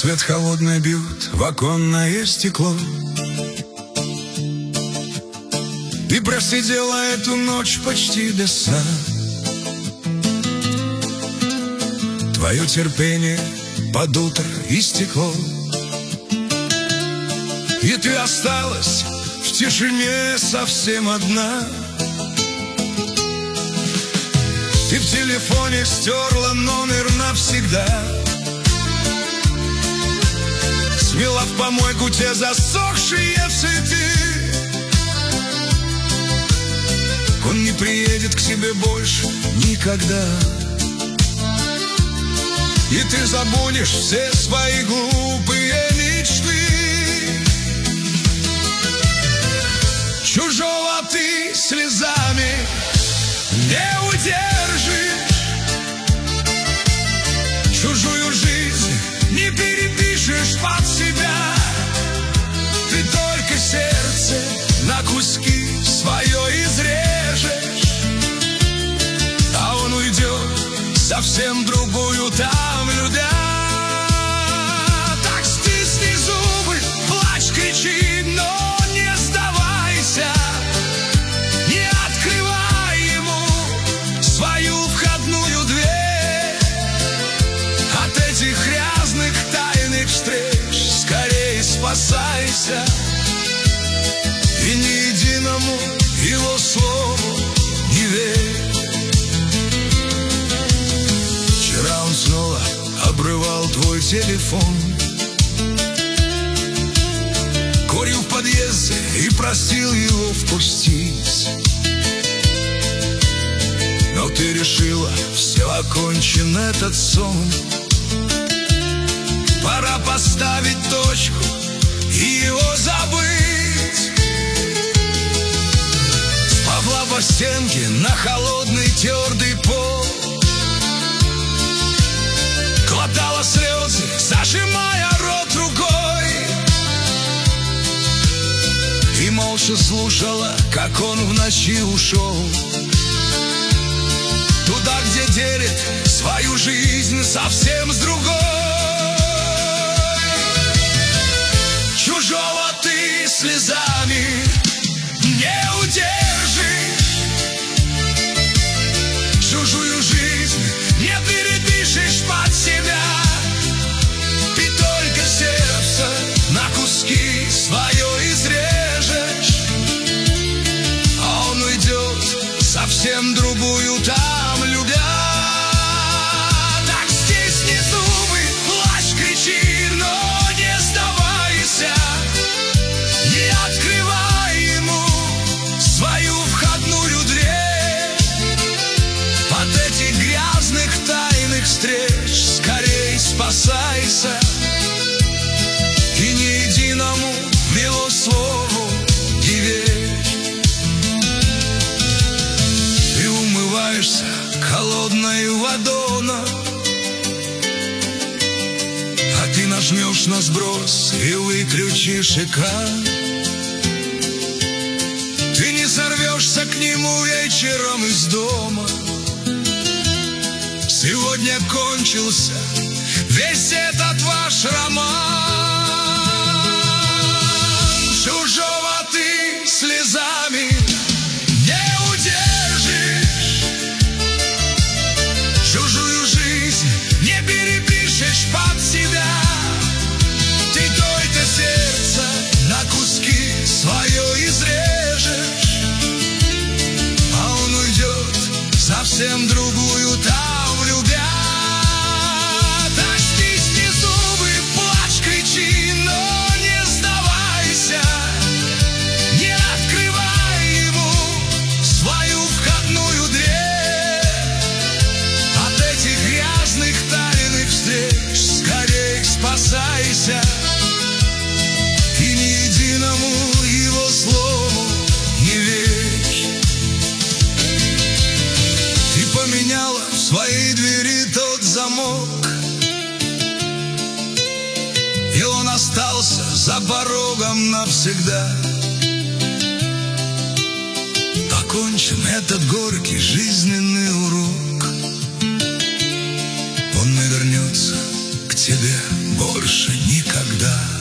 Свет холодный бьет в оконное стекло. Ты просидела эту ночь почти до сна. Твое терпение под утро истекло, и ты осталась в тишине совсем одна. Ты в телефоне стерла номер навсегда, смела в помойку те засохшие цветы. Он не приедет к тебе больше никогда, и ты забудешь все свои глупые мечты. Чужого ты слезами не удержишь, чужую жизнь не перепишешь под себя. Ты только сердце на куски свое изрежешь, а он уйдет совсем другую там, любя. Так стисни зубы, плачь, кричи, но не сдавайся. Не открывай ему свою входную дверь. От этих грязных тайных встреч скорее спасайся. И ни единому его слову не верь. Вчера он снова обрывал твой телефон, курил в подъезде и просил его впустить. Но ты решила, все, окончен этот сон. Пора поставить точку и его забыть. Сползла по стенке на холодный твердый пол, глотала слезы, зажимая рот рукой, и молча слушала, как он в ночи ушел туда, где делит свою жизнь совсем с другой. Чужого ты слезами не удержишь, чужую жизнь не перепишешь под себя. Ты только сердце на куски свое изрежешь, а он уйдет совсем другую там, любя. Так стисни зубы, плачь, кричи, но не сдавайся. Не открывай ему свою входную дверь. От этих грязных тайных встреч скорей спасайся. И ни единому его слову не верь. Ты умываешься холодной водой, а ты нажмешь на сброс и выключишь экран. Ты не сорвешься к нему вечером из дома. Сегодня кончился весь этот ваш роман. Чужого ты слезами не удержишь, чужую жизнь не перепишешь под себя. Ты только сердце на куски свое изрежешь, а он уйдет совсем другую там, любя. Так стисни зубы, плачь, кричи, но не сдавайся. Не открывай ему свою входную дверь. От этих грязных тайных встреч скорей спасайся. И ни единому его слову не верь. Ты поменяла в своей двери тот замок, и он остался за порогом навсегда. Окончен этот горький жизненный урок. Он не вернется к тебе больше никогда.